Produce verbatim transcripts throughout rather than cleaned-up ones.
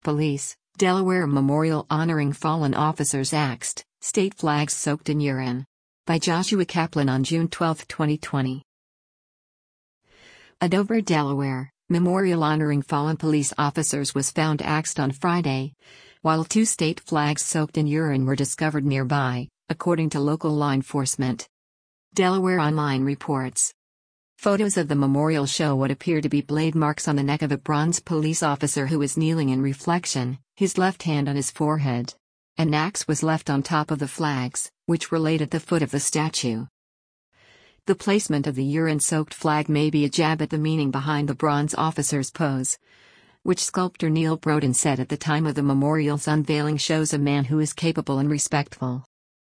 Police, Delaware Memorial honoring fallen officers axed, state flags soaked in urine. By Joshua Kaplan on June twelfth, twenty twenty. A Dover, Delaware, memorial honoring fallen police officers was found axed on Friday, while two state flags soaked in urine were discovered nearby, according to local law enforcement. Delaware Online reports. Photos of the memorial show what appear to be blade marks on the neck of a bronze police officer who is kneeling in reflection, his left hand on his forehead. An axe was left on top of the flags, which were laid at the foot of the statue. The placement of the urine-soaked flag may be a jab at the meaning behind the bronze officer's pose, which sculptor Neil Brodin said at the time of the memorial's unveiling shows a man who is capable and respectful.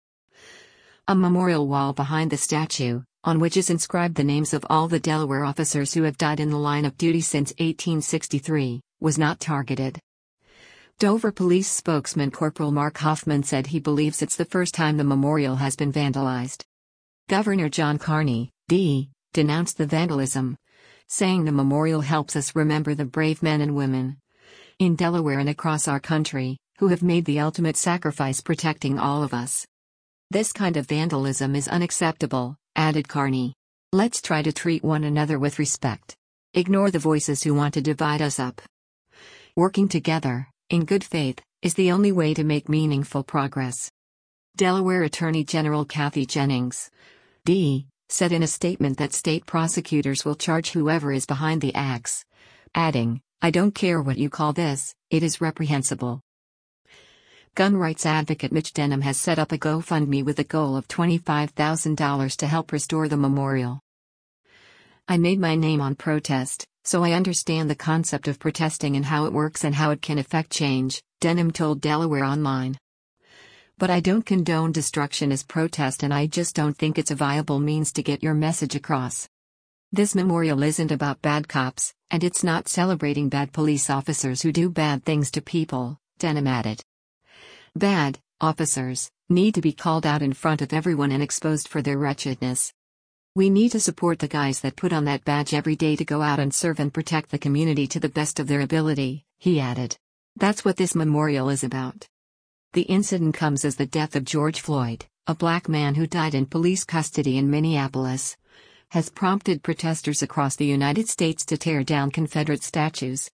A memorial wall behind the statue, on which is inscribed the names of all the Delaware officers who have died in the line of duty since eighteen sixty-three, was not targeted. Dover Police spokesman Corporal Mark Hoffman said he believes it's the first time the memorial has been vandalized. Governor John Carney, D, denounced the vandalism, saying the memorial helps us remember the brave men and women in Delaware and across our country, who have made the ultimate sacrifice protecting all of us. This kind of vandalism is unacceptable, added Carney. Let's try to treat one another with respect. Ignore the voices who want to divide us up. Working together, in good faith, is the only way to make meaningful progress. Delaware Attorney General Kathy Jennings, D, said in a statement that state prosecutors will charge whoever is behind the axe, adding, "I don't care what you call this, it is reprehensible." Gun rights advocate Mitch Denham has set up a GoFundMe with a goal of twenty-five thousand dollars to help restore the memorial. "I made my name on protest, so I understand the concept of protesting and how it works and how it can affect change," Denham told Delaware Online. "But I don't condone destruction as protest, and I just don't think it's a viable means to get your message across. This memorial isn't about bad cops, and it's not celebrating bad police officers who do bad things to people," Denham added. "Bad officers need to be called out in front of everyone and exposed for their wretchedness. We need to support the guys that put on that badge every day to go out and serve and protect the community to the best of their ability," he added. "That's what this memorial is about." The incident comes as the death of George Floyd, a black man who died in police custody in Minneapolis, has prompted protesters across the United States to tear down Confederate statues,